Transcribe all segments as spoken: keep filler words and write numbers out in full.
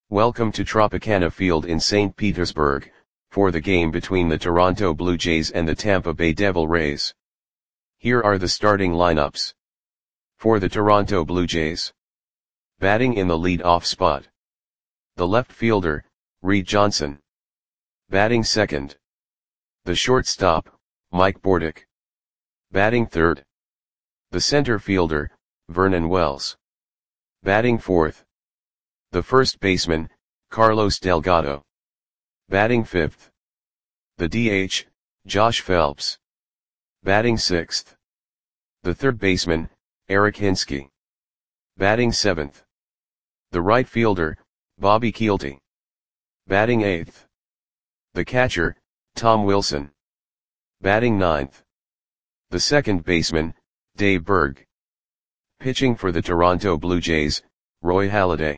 Welcome to Tropicana Field in Saint Petersburg, for the game between the Toronto Blue Jays and the Tampa Bay Devil Rays. Here are the starting lineups. For the Toronto Blue Jays. Batting in the lead-off spot. The left fielder, Reed Johnson. Batting second. The shortstop, Mike Bordick. Batting third. The center fielder, Vernon Wells. Batting fourth. The first baseman, Carlos Delgado. Batting fifth. The D H, Josh Phelps. Batting sixth. The third baseman, Eric Hinske. Batting seventh. The right fielder, Bobby Kielty. Batting eighth. The catcher, Tom Wilson. Batting ninth. The second baseman, Dave Berg. Pitching for the Toronto Blue Jays, Roy Halladay.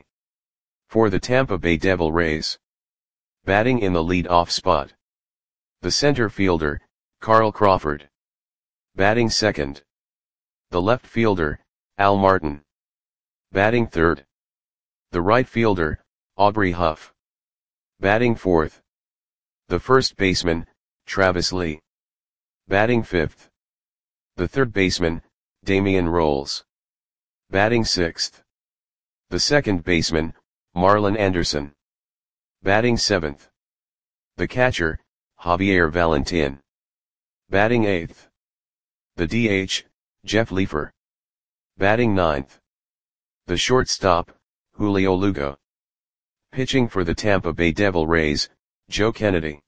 For the Tampa Bay Devil Rays. Batting in the lead-off spot. The center fielder, Carl Crawford. Batting second. The left fielder, Al Martin. Batting third. The right fielder, Aubrey Huff. Batting fourth. The first baseman, Travis Lee. Batting fifth. The third baseman, Damian Rolls. Batting sixth. The second baseman, Marlon Anderson. Batting seventh. The catcher, Javier Valentin. Batting eighth. The D H, Jeff Leefer. Batting ninth. The shortstop, Julio Lugo. Pitching for the Tampa Bay Devil Rays, Joe Kennedy.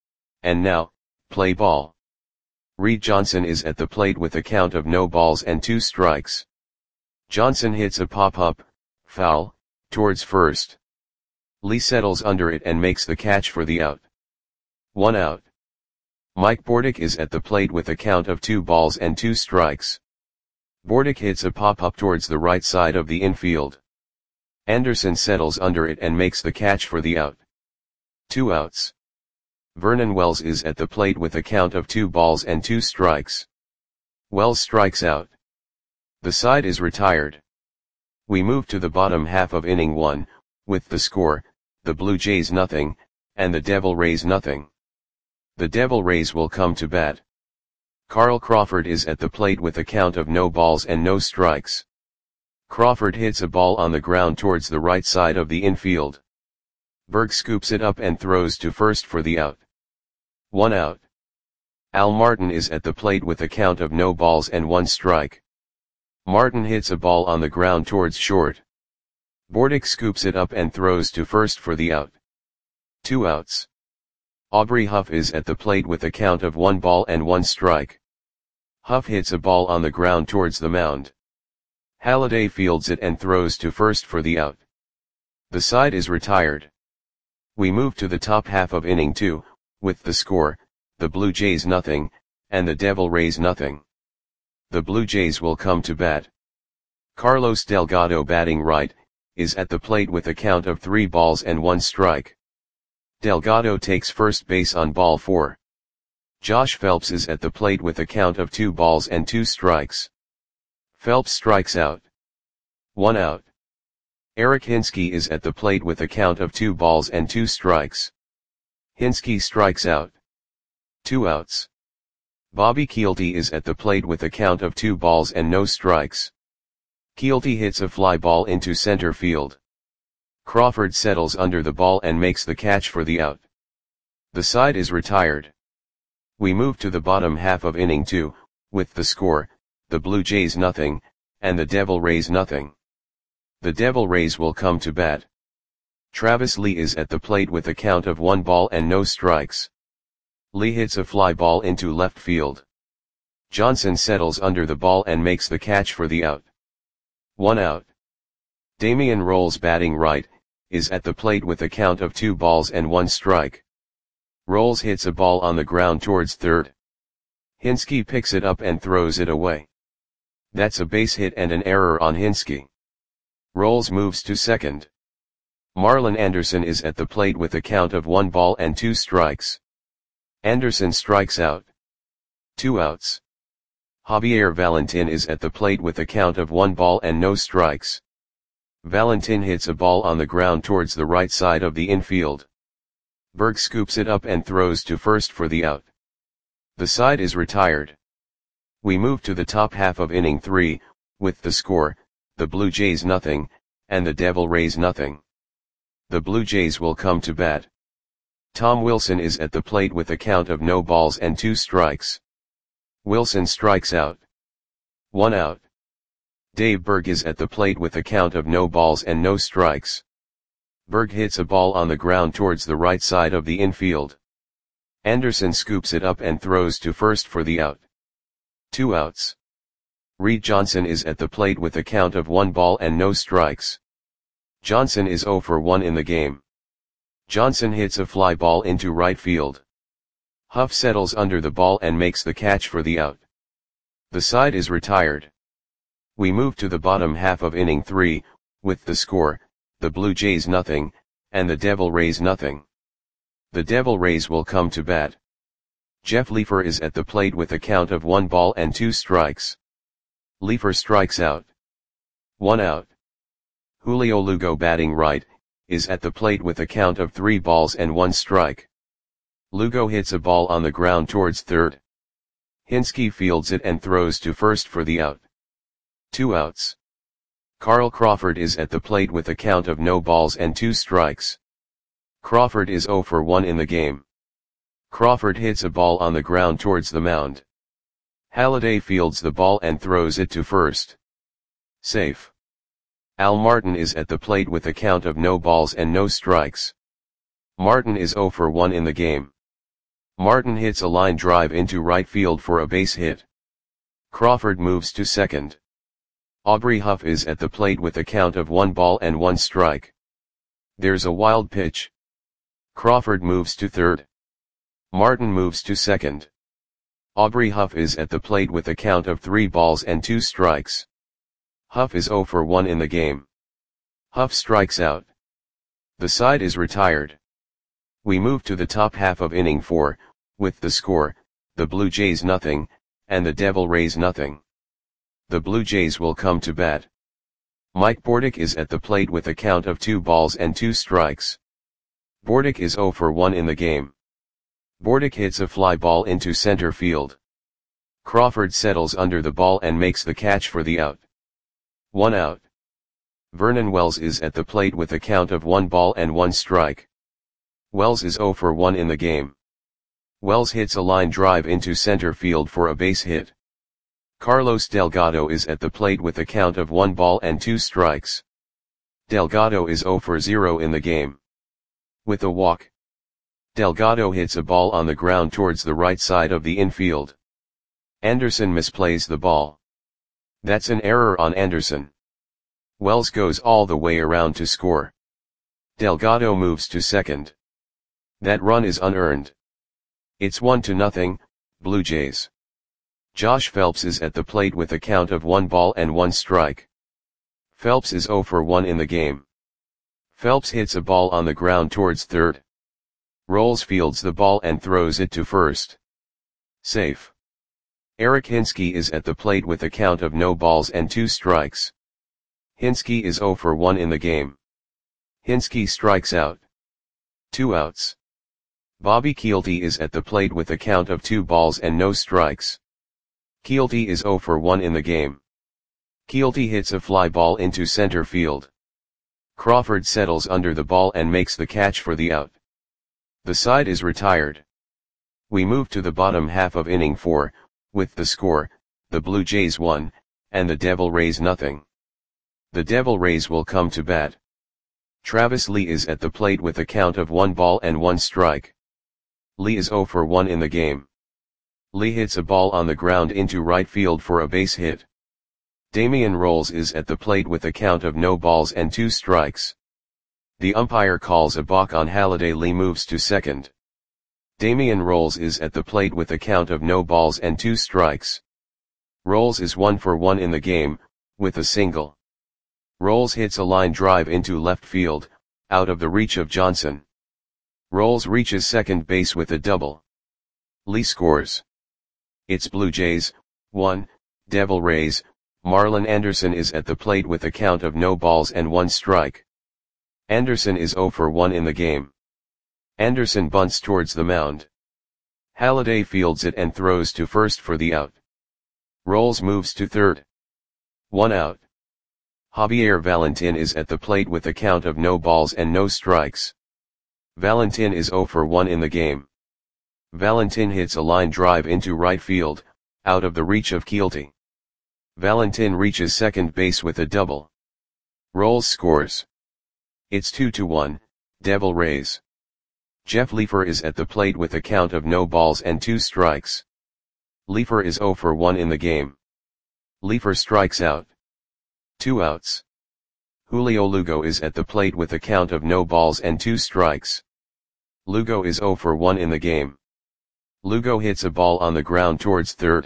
And now, play ball. Reed Johnson is at the plate with a count of no balls and two strikes. Johnson hits a pop-up, foul, towards first. Lee settles under it and makes the catch for the out. One out. Mike Bordick is at the plate with a count of two balls and two strikes. Bordick hits a pop-up towards the right side of the infield. Anderson settles under it and makes the catch for the out. Two outs. Vernon Wells is at the plate with a count of two balls and two strikes. Wells strikes out. The side is retired. We move to the bottom half of inning one, with the score, the Blue Jays nothing, and the Devil Rays nothing. The Devil Rays will come to bat. Carl Crawford is at the plate with a count of no balls and no strikes. Crawford hits a ball on the ground towards the right side of the infield. Berg scoops it up and throws to first for the out. One out. Al Martin is at the plate with a count of no balls and one strike. Martin hits a ball on the ground towards short. Bordick scoops it up and throws to first for the out. Two outs. Aubrey Huff is at the plate with a count of one ball and one strike. Huff hits a ball on the ground towards the mound. Halladay fields it and throws to first for the out. The side is retired. We move to the top half of inning two, with the score, the Blue Jays nothing, and the Devil Rays nothing. The Blue Jays will come to bat. Carlos Delgado, batting right, is at the plate with a count of three balls and one strike. Delgado takes first base on ball four. Josh Phelps is at the plate with a count of two balls and two strikes. Phelps strikes out. One out. Eric Hinske is at the plate with a count of two balls and two strikes. Hinske strikes out. Two outs. Bobby Kielty is at the plate with a count of two balls and no strikes. Kielty hits a fly ball into center field. Crawford settles under the ball and makes the catch for the out. The side is retired. We move to the bottom half of inning two, with the score, the Blue Jays nothing, and the Devil Rays nothing. The Devil Rays will come to bat. Travis Lee is at the plate with a count of one ball and no strikes. Lee hits a fly ball into left field. Johnson settles under the ball and makes the catch for the out. One out. Damian Rolls, batting right, is at the plate with a count of two balls and one strike. Rolls hits a ball on the ground towards third. Hinske picks it up and throws it away. That's a base hit and an error on Hinske. Rolls moves to second. Marlon Anderson is at the plate with a count of one ball and two strikes. Anderson strikes out. Two outs. Javier Valentin is at the plate with a count of one ball and no strikes. Valentin hits a ball on the ground towards the right side of the infield. Berg scoops it up and throws to first for the out. The side is retired. We move to the top half of inning three, with the score, the Blue Jays nothing, and the Devil Rays nothing. The Blue Jays will come to bat. Tom Wilson is at the plate with a count of no balls and two strikes. Wilson strikes out. One out. Dave Berg is at the plate with a count of no balls and no strikes. Berg hits a ball on the ground towards the right side of the infield. Anderson scoops it up and throws to first for the out. Two outs. Reed Johnson is at the plate with a count of one ball and no strikes. Johnson is oh for one in the game. Johnson hits a fly ball into right field. Huff settles under the ball and makes the catch for the out. The side is retired. We move to the bottom half of inning three, with the score, the Blue Jays nothing, and the Devil Rays nothing. The Devil Rays will come to bat. Jeff Leefer is at the plate with a count of one ball and two strikes. Leefer strikes out. One out. Julio Lugo, batting right, is at the plate with a count of three balls and one strike. Lugo hits a ball on the ground towards third. Hinske fields it and throws to first for the out. Two outs. Carl Crawford is at the plate with a count of no balls and two strikes. Crawford is oh for one in the game. Crawford hits a ball on the ground towards the mound. Halladay fields the ball and throws it to first. Safe. Al Martin is at the plate with a count of no balls and no strikes. Martin is oh for one in the game. Martin hits a line drive into right field for a base hit. Crawford moves to second. Aubrey Huff is at the plate with a count of one ball and one strike. There's a wild pitch. Crawford moves to third. Martin moves to second. Aubrey Huff is at the plate with a count of three balls and two strikes. Huff is oh for one in the game. Huff strikes out. The side is retired. We move to the top half of inning four, with the score, the Blue Jays nothing, and the Devil Rays nothing. The Blue Jays will come to bat. Mike Bordick is at the plate with a count of two balls and two strikes. Bordick is oh for one in the game. Bordick hits a fly ball into center field. Crawford settles under the ball and makes the catch for the out. One out. Vernon Wells is at the plate with a count of one ball and one strike. Wells is oh for one in the game. Wells hits a line drive into center field for a base hit. Carlos Delgado is at the plate with a count of one ball and two strikes. Delgado is oh for zero in the game. With a walk. Delgado hits a ball on the ground towards the right side of the infield. Anderson misplays the ball. That's an error on Anderson. Wells goes all the way around to score. Delgado moves to second. That run is unearned. It's one to nothing, Blue Jays. Josh Phelps is at the plate with a count of one ball and one strike. Phelps is oh for one in the game. Phelps hits a ball on the ground towards third. Rolls fields the ball and throws it to first. Safe. Eric Hinske is at the plate with a count of no balls and two strikes. Hinske is oh for one in the game. Hinske strikes out. Two outs. Bobby Kielty is at the plate with a count of two balls and no strikes. Kielty is oh for one in the game. Kielty hits a fly ball into center field. Crawford settles under the ball and makes the catch for the out. The side is retired. We move to the bottom half of inning four, with the score, the Blue Jays one, and the Devil Rays nothing. The Devil Rays will come to bat. Travis Lee is at the plate with a count of one ball and one strike. Lee is oh for one in the game. Lee hits a ball on the ground into right field for a base hit. Damian Rolls is at the plate with a count of no balls and two strikes. The umpire calls a balk on Halladay. Lee moves to second. Damian Rolls is at the plate with a count of no balls and two strikes. Rolls is one for one in the game, with a single. Rolls hits a line drive into left field, out of the reach of Johnson. Rolls reaches second base with a double. Lee scores. It's Blue Jays, one, Devil Rays, Marlon Anderson is at the plate with a count of no balls and one strike. Anderson is zero for one in the game. Anderson bunts towards the mound. Halladay fields it and throws to first for the out. Rolls moves to third. One out. Javier Valentin is at the plate with a count of no balls and no strikes. Valentin is zero for one in the game. Valentin hits a line drive into right field, out of the reach of Keelty. Valentin reaches second base with a double. Rolls scores. It's two to one, Devil Rays. Jeff Leefer is at the plate with a count of no balls and two strikes. Leefer is zero for one in the game. Leefer strikes out. Two outs. Julio Lugo is at the plate with a count of no balls and two strikes. Lugo is zero for one in the game. Lugo hits a ball on the ground towards third.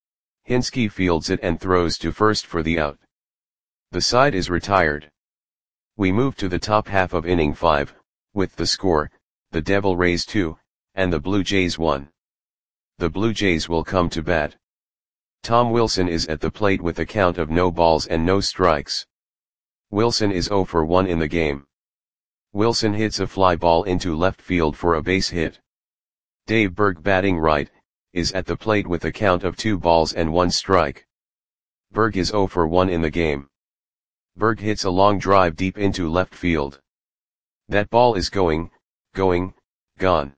Hinske fields it and throws to first for the out. The side is retired. We move to the top half of inning five, with the score, the Devil Rays two, and the Blue Jays one. The Blue Jays will come to bat. Tom Wilson is at the plate with a count of no balls and no strikes. Wilson is zero for one in the game. Wilson hits a fly ball into left field for a base hit. Dave Berg, batting right, is at the plate with a count of two balls and one strike. Berg is zero for one in the game. Berg hits a long drive deep into left field. That ball is going, going, gone.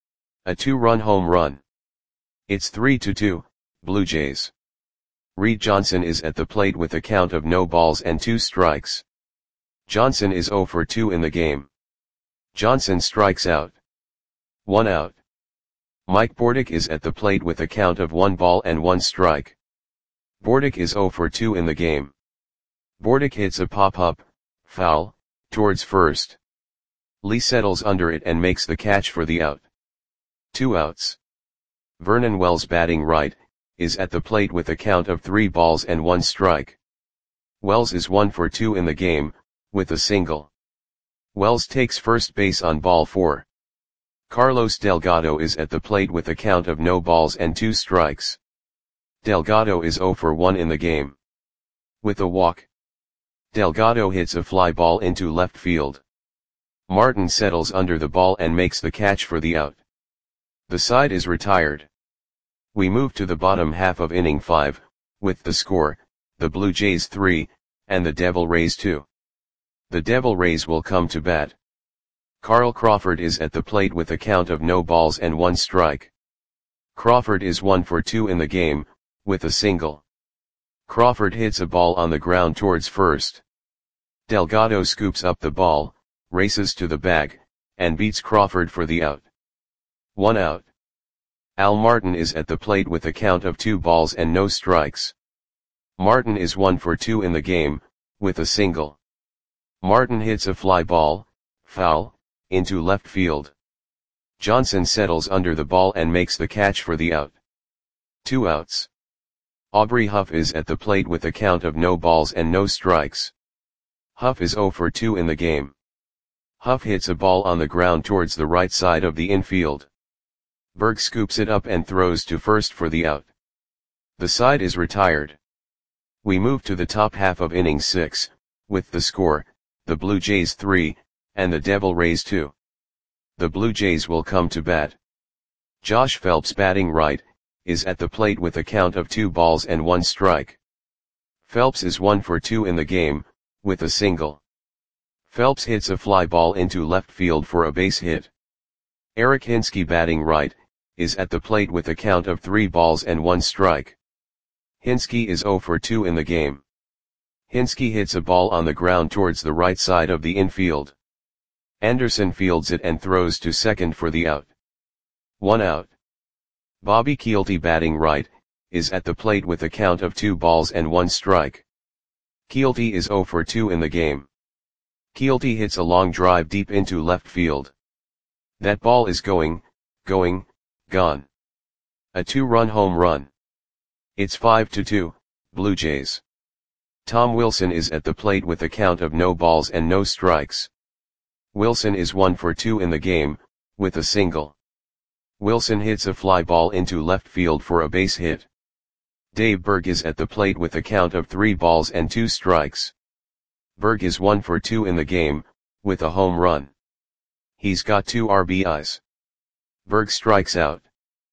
A two-run home run. It's three to two, Blue Jays. Reed Johnson is at the plate with a count of no balls and two strikes. Johnson is zero for two in the game. Johnson strikes out. One out. Mike Bordick is at the plate with a count of one ball and one strike. Bordick is zero for two in the game. Bordick hits a pop-up, foul, towards first. Lee settles under it and makes the catch for the out. Two outs. Vernon Wells, batting right, is at the plate with a count of three balls and one strike. Wells is one for two in the game, with a single. Wells takes first base on ball four. Carlos Delgado is at the plate with a count of no balls and two strikes. Delgado is zero for one in the game. With a walk. Delgado hits a fly ball into left field. Martin settles under the ball and makes the catch for the out. The side is retired. We move to the bottom half of inning five, with the score, the Blue Jays three, and the Devil Rays two. The Devil Rays will come to bat. Carl Crawford is at the plate with a count of no balls and one strike. Crawford is one for two in the game, with a single. Crawford hits a ball on the ground towards first. Delgado scoops up the ball, races to the bag, and beats Crawford for the out. One out. Al Martin is at the plate with a count of two balls and no strikes. Martin is one for two in the game, with a single. Martin hits a fly ball, foul, into left field. Johnson settles under the ball and makes the catch for the out. Two outs. Aubrey Huff is at the plate with a count of no balls and no strikes. Huff is zero for two in the game. Huff hits a ball on the ground towards the right side of the infield. Berg scoops it up and throws to first for the out. The side is retired. We move to the top half of inning six, with the score, the Blue Jays three, and the Devil Rays two. The Blue Jays will come to bat. Josh Phelps, batting right, is at the plate with a count of two balls and one strike. Phelps is one for two in the game, with a single. Phelps hits a fly ball into left field for a base hit. Eric Hinske, batting right, is at the plate with a count of three balls and one strike. Hinske is zero for two in the game. Hinske hits a ball on the ground towards the right side of the infield. Anderson fields it and throws to second for the out. One out. Bobby Keelty, batting right, is at the plate with a count of two balls and one strike. Keelty is zero for two in the game. Keelty hits a long drive deep into left field. That ball is going, going, gone. A two-run home run. It's five to two, Blue Jays. Tom Wilson is at the plate with a count of no balls and no strikes. Wilson is one for two in the game, with a single. Wilson hits a fly ball into left field for a base hit. Dave Berg is at the plate with a count of three balls and two strikes. Berg is one for two in the game, with a home run. He's got two R B Is. Berg strikes out.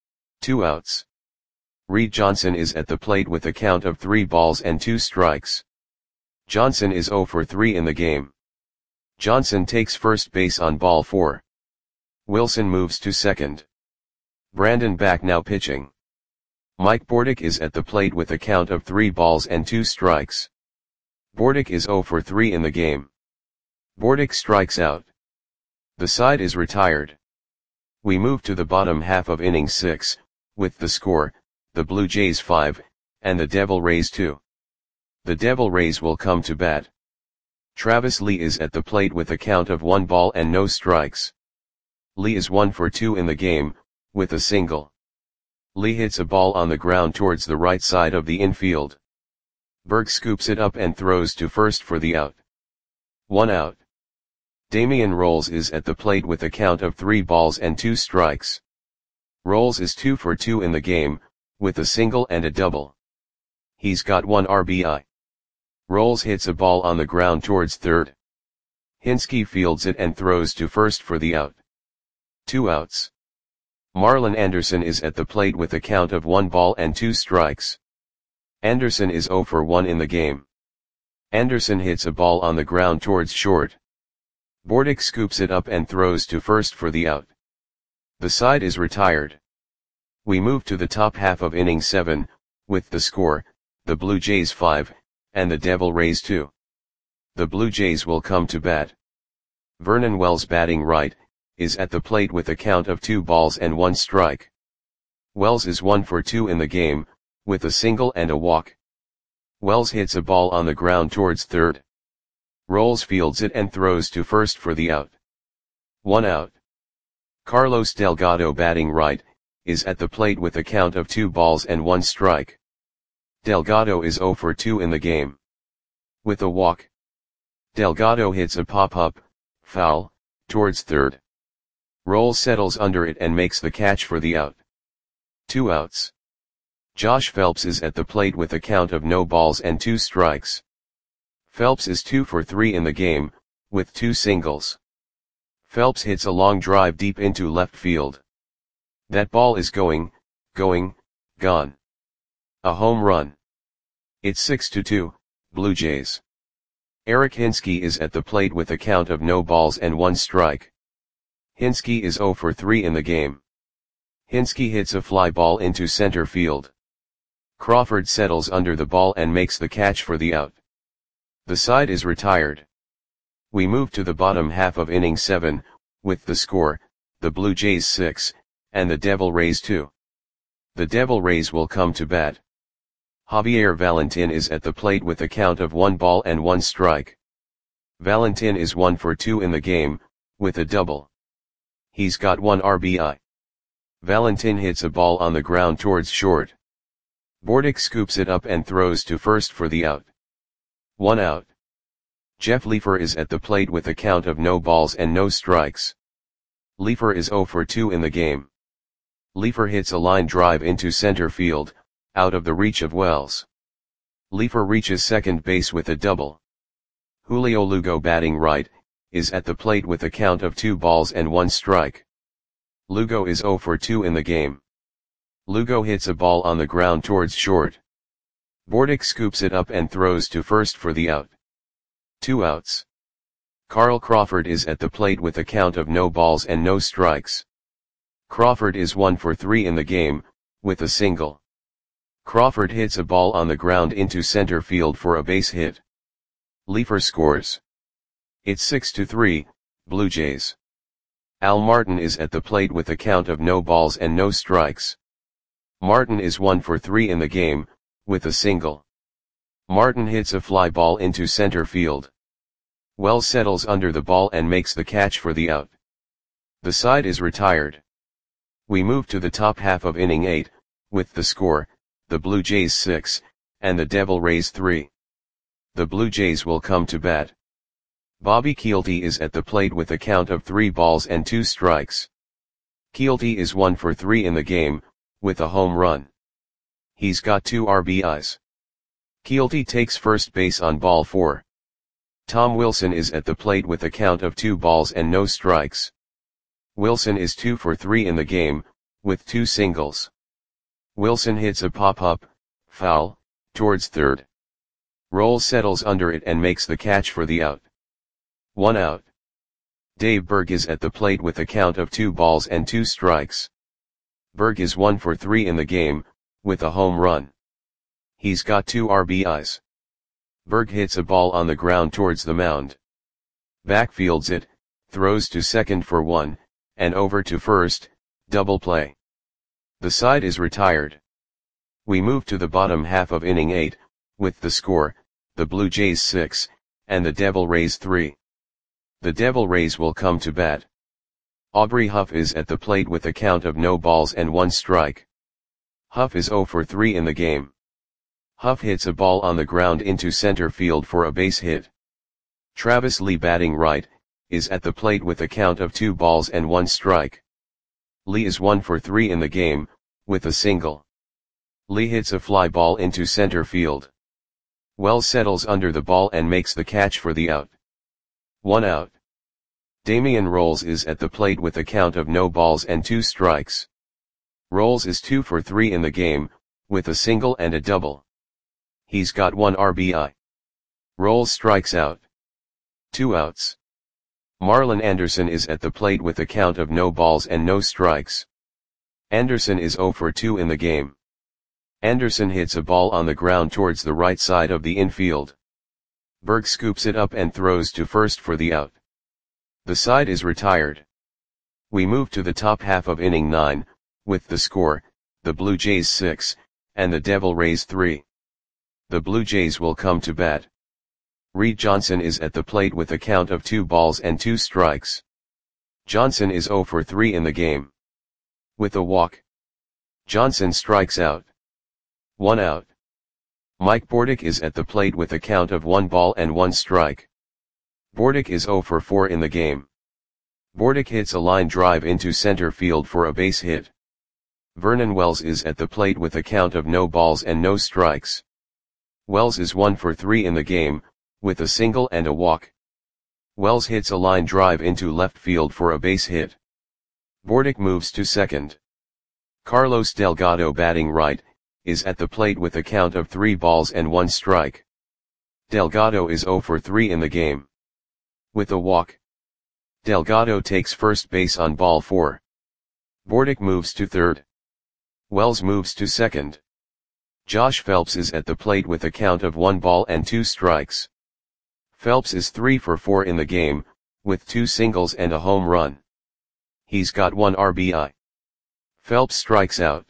Two outs. Reed Johnson is at the plate with a count of three balls and two strikes. Johnson is zero for three in the game. Johnson takes first base on ball four. Wilson moves to second. Brandon Back now pitching. Mike Bordick is at the plate with a count of three balls and two strikes. Bordick is zero for three in the game. Bordick strikes out. The side is retired. We move to the bottom half of inning six, with the score, the Blue Jays five, and the Devil Rays two. The Devil Rays will come to bat. Travis Lee is at the plate with a count of one ball and no strikes. Lee is one for two in the game, with a single. Lee hits a ball on the ground towards the right side of the infield. Berg scoops it up and throws to first for the out. One out. Damian Rolls is at the plate with a count of three balls and two strikes. Rolls is two for two in the game, with a single and a double. He's got one R B I. Rolls hits a ball on the ground towards third. Hinske fields it and throws to first for the out. Two outs. Marlon Anderson is at the plate with a count of one ball and two strikes. Anderson is zero for one in the game. Anderson hits a ball on the ground towards short. Bordick scoops it up and throws to first for the out. The side is retired. We move to the top half of inning seven, with the score, the Blue Jays five, and the Devil Rays two. The Blue Jays will come to bat. Vernon Wells batting right, is at the plate with a count of two balls and one strike. Wells is one for two in the game, with a single and a walk. Wells hits a ball on the ground towards third. Rolls fields it and throws to first for the out. One out. Carlos Delgado batting right, is at the plate with a count of two balls and one strike. Delgado is zero for two in the game. With a walk. Delgado hits a pop-up, foul, towards third. Rolls settles under it and makes the catch for the out. Two outs. Josh Phelps is at the plate with a count of no balls and two strikes. Phelps is two for three in the game, with two singles. Phelps hits a long drive deep into left field. That ball is going, going, gone. A home run. It's six to two, Blue Jays. Eric Hinske is at the plate with a count of no balls and one strike. Hinske is zero for three in the game. Hinske hits a fly ball into center field. Crawford settles under the ball and makes the catch for the out. The side is retired. We move to the bottom half of inning seven, with the score, the Blue Jays six, and the Devil Rays two. The Devil Rays will come to bat. Javier Valentin is at the plate with a count of one ball and one strike. Valentin is one for two in the game, with a double. He's got one R B I. Valentin hits a ball on the ground towards short. Bordick scoops it up and throws to first for the out. One out. Jeff Leefer is at the plate with a count of no balls and no strikes. Leefer is zero for two in the game. Leefer hits a line drive into center field, out of the reach of Wells. Leefer reaches second base with a double. Julio Lugo batting right, is at the plate with a count of two balls and one strike. Lugo is zero for two in the game. Lugo hits a ball on the ground towards short. Bordick scoops it up and throws to first for the out. Two outs. Carl Crawford is at the plate with a count of no balls and no strikes. Crawford is one for three in the game, with a single. Crawford hits a ball on the ground into center field for a base hit. Leefer scores. It's six to three, Blue Jays. Al Martin is at the plate with a count of no balls and no strikes. Martin is one for three in the game, with a single. Martin hits a fly ball into center field. Wells settles under the ball and makes the catch for the out. The side is retired. We move to the top half of inning eight, with the score, the Blue Jays six, and the Devil Rays three. The Blue Jays will come to bat. Bobby Kielty is at the plate with a count of three balls and two strikes. Kielty is one for three in the game, with a home run. He's got two R B Is. Keelty takes first base on ball four. Tom Wilson is at the plate with a count of two balls and no strikes. Wilson is two for three in the game, with two singles. Wilson hits a pop-up, foul, towards third. Rolls settles under it and makes the catch for the out. One out. Dave Berg is at the plate with a count of two balls and two strikes. Berg is one for three in the game, with a home run. He's got two R B Is. Berg hits a ball on the ground towards the mound. Backfields it, throws to second for one, and over to first, double play. The side is retired. We move to the bottom half of inning eight, with the score, the Blue Jays six, and the Devil Rays three. The Devil Rays will come to bat. Aubrey Huff is at the plate with a count of no balls and one strike. Huff is zero for three in the game. Huff hits a ball on the ground into center field for a base hit. Travis Lee, batting right, is at the plate with a count of two balls and one strike. Lee is one for three in the game, with a single. Lee hits a fly ball into center field. Wells settles under the ball and makes the catch for the out. One out. Damian Rolls is at the plate with a count of no balls and two strikes. Rolls is two for three in the game, with a single and a double. He's got one R B I. Rolls strikes out. Two outs. Marlon Anderson is at the plate with a count of no balls and no strikes. Anderson is zero for two in the game. Anderson hits a ball on the ground towards the right side of the infield. Berg scoops it up and throws to first for the out. The side is retired. We move to the top half of inning nine, with the score, the Blue Jays six, and the Devil Rays three. The Blue Jays will come to bat. Reed Johnson is at the plate with a count of two balls and two strikes. Johnson is zero for three in the game. With a walk, Johnson strikes out. One out. Mike Bordick is at the plate with a count of one ball and one strike. Bordick is zero for four in the game. Bordick hits a line drive into center field for a base hit. Vernon Wells is at the plate with a count of no balls and no strikes. Wells is one for three in the game, with a single and a walk. Wells hits a line drive into left field for a base hit. Bordick moves to second. Carlos Delgado, batting right, is at the plate with a count of three balls and one strike. Delgado is zero for three in the game. With a walk, Delgado takes first base on ball four. Bordick moves to third. Wells moves to second. Josh Phelps is at the plate with a count of one ball and two strikes. Phelps is three for four in the game, with two singles and a home run. He's got one R B I. Phelps strikes out.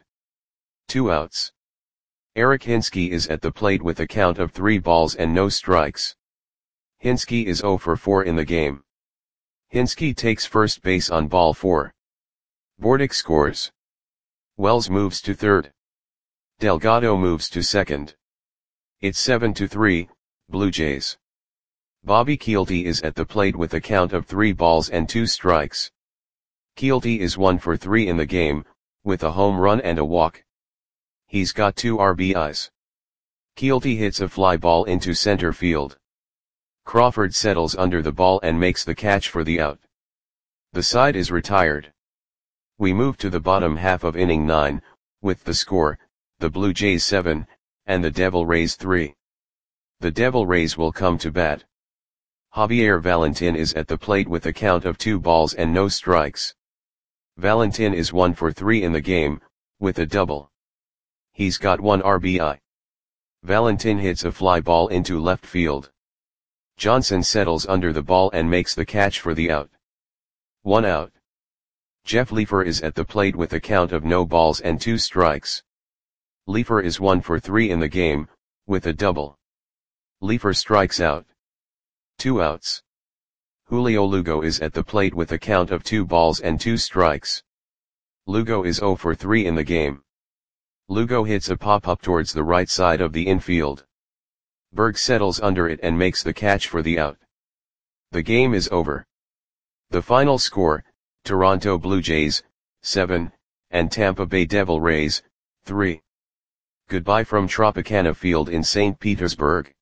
Two outs. Eric Hinske is at the plate with a count of three balls and no strikes. Hinske is zero for four in the game. Hinske takes first base on ball four. Bordick scores. Wells moves to third. Delgado moves to second. It's seven to three, Blue Jays. Bobby Keelty is at the plate with a count of three balls and two strikes. Keelty is one for three in the game, with a home run and a walk. He's got two R B Is. Keelty hits a fly ball into center field. Crawford settles under the ball and makes the catch for the out. The side is retired. We move to the bottom half of inning nine, with the score, the Blue Jays seven, and the Devil Rays three. The Devil Rays will come to bat. Javier Valentin is at the plate with a count of two balls and no strikes. Valentin is one for three in the game, with a double. He's got one R B I. Valentin hits a fly ball into left field. Johnson settles under the ball and makes the catch for the out. One out. Jeff Leefer is at the plate with a count of no balls and two strikes. Leefer is one for three in the game, with a double. Leefer strikes out. Two outs. Julio Lugo is at the plate with a count of two balls and two strikes. Lugo is zero for three in the game. Lugo hits a pop-up towards the right side of the infield. Berg settles under it and makes the catch for the out. The game is over. The final score, Toronto Blue Jays, seven, and Tampa Bay Devil Rays, three. Goodbye from Tropicana Field in Saint Petersburg.